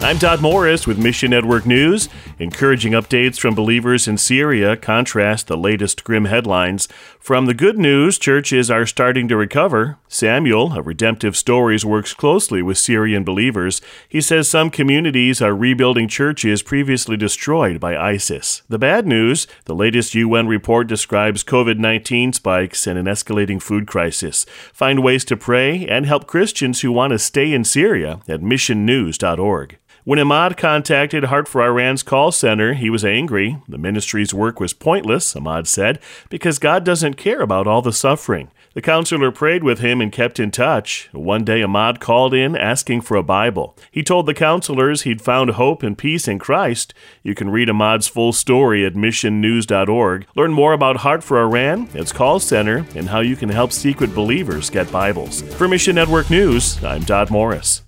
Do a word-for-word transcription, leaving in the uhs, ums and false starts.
I'm Todd Morris with Mission Network News. Encouraging updates from believers in Syria contrast the latest grim headlines. From the good news, churches are starting to recover. Samuel of Redemptive Stories works closely with Syrian believers. He says some communities are rebuilding churches previously destroyed by ISIS. The bad news, the latest U N report describes covid nineteen spikes and an escalating food crisis. Find ways to pray and help Christians who want to stay in Syria at mission news dot org. When Ahmad contacted Heart for Iran's call center, he was angry. The ministry's work was pointless, Ahmad said, because God doesn't care about all the suffering. The counselor prayed with him and kept in touch. One day, Ahmad called in asking for a Bible. He told the counselors he'd found hope and peace in Christ. You can read Ahmad's full story at mission news dot org. Learn more about Heart for Iran, its call center, and how you can help secret believers get Bibles. For Mission Network News, I'm Todd Morris.